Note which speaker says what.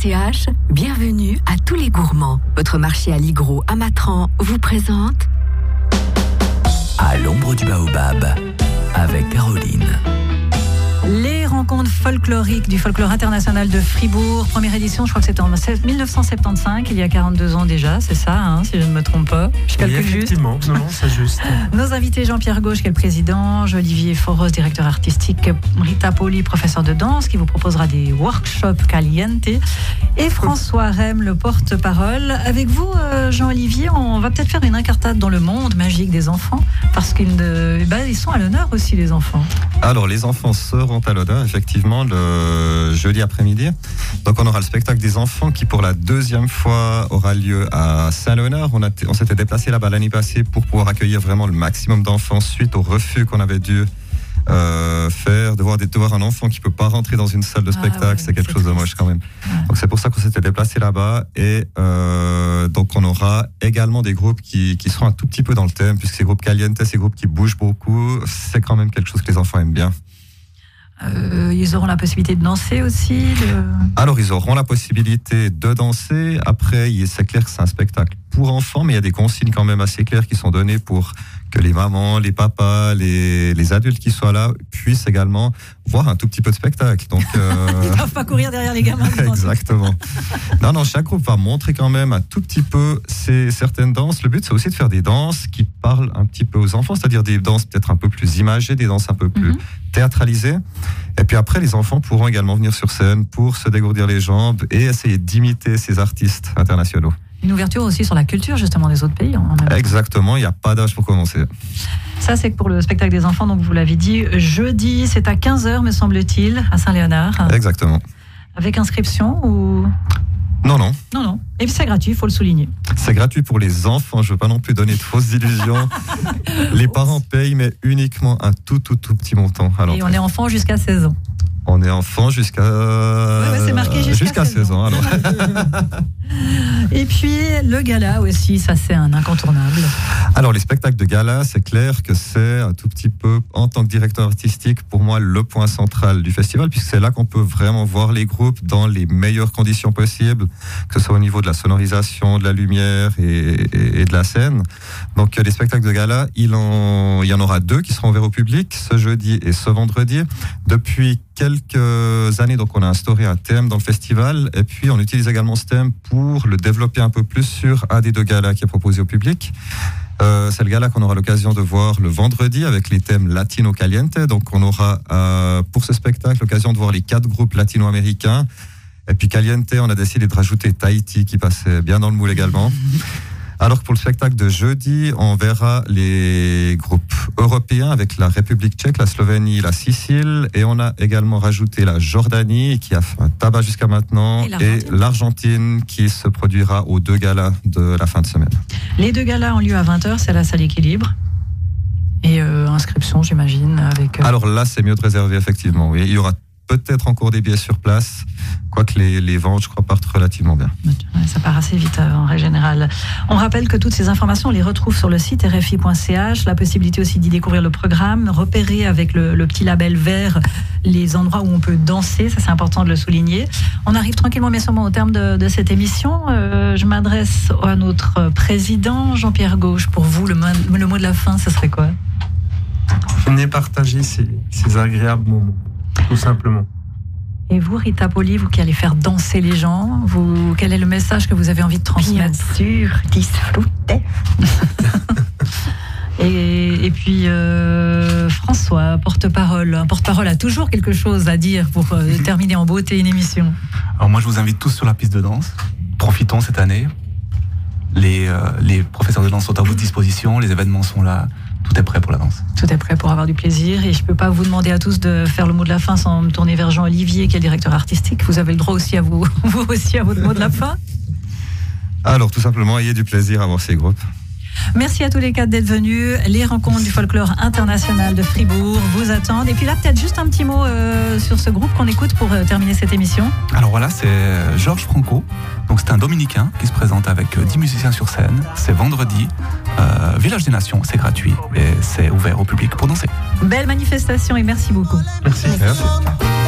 Speaker 1: RFI.ch, bienvenue à tous les gourmands. Votre marché à Ligros à Matran vous présente
Speaker 2: À l'ombre du baobab, avec Caroline.
Speaker 3: Les rencontres folkloriques du folklore international de Fribourg, première édition, je crois que c'était en 1975, il y a 42 ans déjà, c'est ça, si je ne me trompe pas. Je calcule juste.
Speaker 4: Effectivement, non, c'est juste.
Speaker 3: Nos invités, Jean-Pierre Gauche, qui est le président, Olivier Foros, directeur artistique, Rita Poli, professeur de danse, qui vous proposera des workshops caliente, et François Rem, le porte-parole. Avec vous, Jean-Olivier, on va peut-être faire une incartade dans le monde magique des enfants, parce qu'ils sont à l'honneur aussi, les enfants.
Speaker 5: Alors, les enfants seront à l'honneur, effectivement, le jeudi après-midi. Donc, on aura le spectacle des enfants qui, pour la deuxième fois, aura lieu à Saint-Léonard. On s'était déplacé là-bas l'année passée pour pouvoir accueillir vraiment le maximum d'enfants suite au refus qu'on avait dû faire, de voir un enfant qui peut pas rentrer dans une salle de spectacle, c'est quelque chose de moche quand même. Ouais. Donc c'est pour ça qu'on s'était déplacé là-bas et donc on aura également des groupes qui seront un tout petit peu dans le thème, puisque ces groupes caliente, ces groupes qui bougent beaucoup, c'est quand même quelque chose que les enfants aiment bien.
Speaker 3: Ils auront la possibilité de danser aussi
Speaker 5: Alors ils auront la possibilité de danser. Après, c'est clair que c'est un spectacle pour enfants, mais il y a des consignes quand même assez claires qui sont données pour que les mamans, les papas, les adultes qui soient là puissent également voir un tout petit peu de spectacle. Donc,
Speaker 3: ils ne doivent pas courir derrière les gamins.
Speaker 5: Exactement. Non, chaque groupe va montrer quand même un tout petit peu certaines danses. Le but, c'est aussi de faire des danses qui parlent un petit peu aux enfants, c'est-à-dire des danses peut-être un peu plus imagées, des danses un peu plus théâtralisées. Et puis après, les enfants pourront également venir sur scène pour se dégourdir les jambes et essayer d'imiter ces artistes internationaux.
Speaker 3: Une ouverture aussi sur la culture justement des autres pays.
Speaker 5: Exactement, il n'y a pas d'âge pour commencer.
Speaker 3: Ça, c'est pour le spectacle des enfants, donc vous l'avez dit, jeudi, c'est à 15h me semble-t-il, à Saint-Léonard.
Speaker 5: Exactement.
Speaker 3: Avec inscription ou...
Speaker 5: Non.
Speaker 3: Et puis c'est gratuit, il faut le souligner.
Speaker 5: C'est gratuit pour les enfants, je ne veux pas non plus donner de fausses illusions. Les parents payent, mais uniquement un tout petit montant.
Speaker 3: Et on est enfant jusqu'à 16 ans.
Speaker 5: On est enfant jusqu'à
Speaker 3: c'est marqué jusqu'à 16 ans.
Speaker 5: Alors.
Speaker 3: Et puis le gala aussi, ça c'est un incontournable.
Speaker 5: Alors les spectacles de gala, c'est clair que c'est un tout petit peu, en tant que directeur artistique, pour moi le point central du festival, puisque c'est là qu'on peut vraiment voir les groupes dans les meilleures conditions possibles, que ce soit au niveau de la sonorisation, de la lumière et de la scène. Donc les spectacles de gala, il y en aura 2 qui seront ouverts au public, ce jeudi et ce vendredi. Depuis quelques années, donc on a instauré un thème dans le festival, et puis on utilise également ce thème pour le développer un peu plus sur un des 2 galas qui est proposé au public. C'est le gala qu'on aura l'occasion de voir le vendredi avec les thèmes Latino Caliente. Donc on aura pour ce spectacle l'occasion de voir les 4 groupes latino-américains. Et puis Caliente, on a décidé de rajouter Tahiti qui passait bien dans le moule également. Alors que pour le spectacle de jeudi, on verra les groupes européens avec la République tchèque, la Slovénie, la Sicile, et on a également rajouté la Jordanie qui a fait un tabac jusqu'à maintenant, et l'Argentine qui se produira aux 2 galas de la fin de semaine.
Speaker 3: Les 2 galas ont lieu à 20h, c'est à la salle Équilibre. Et inscription, j'imagine, avec...
Speaker 5: Alors là, c'est mieux de réserver, effectivement, oui. Il y aura peut-être encore des billets sur place, quoique les ventes, je crois, partent relativement bien.
Speaker 3: Ça part assez vite en règle générale. On rappelle que toutes ces informations, on les retrouve sur le site RFI.ch, la possibilité aussi d'y découvrir le programme, repérer avec le petit label vert les endroits où on peut danser, ça c'est important de le souligner. On arrive tranquillement mais sûrement au terme de cette émission. Je m'adresse à notre président, Jean-Pierre Gauche. Pour vous, le mot de la fin, ce serait quoi ?
Speaker 4: Venez partager ces agréables moments. Tout simplement.
Speaker 3: Et vous, Rita Poli, vous qui allez faire danser les gens, quel est le message que vous avez envie de transmettre ?
Speaker 1: Bien sûr, disfrutez.
Speaker 3: Et puis François, porte-parole. Un porte-parole a toujours quelque chose à dire pour terminer en beauté une émission.
Speaker 2: Alors moi, je vous invite tous sur la piste de danse. Profitons cette année. Les professeurs de danse sont à votre disposition. Les événements sont là. Tout est prêt pour la danse.
Speaker 3: Tout est prêt pour avoir du plaisir. Et je ne peux pas vous demander à tous de faire le mot de la fin sans me tourner vers Jean-Olivier, qui est le directeur artistique. Vous avez le droit aussi à vous aussi à votre mot de la fin.
Speaker 5: Alors, tout simplement, ayez du plaisir à voir ces groupes.
Speaker 3: Merci à tous les 4 d'être venus. Les rencontres du folklore international de Fribourg vous attendent. Et puis là, peut-être juste un petit mot sur ce groupe qu'on écoute pour terminer cette émission.
Speaker 2: Alors voilà, c'est Georges Franco. Donc c'est un dominicain qui se présente avec 10 musiciens sur scène. C'est vendredi, Village des Nations, c'est gratuit et c'est ouvert au public pour danser.
Speaker 3: Belle manifestation et merci beaucoup.
Speaker 4: Merci.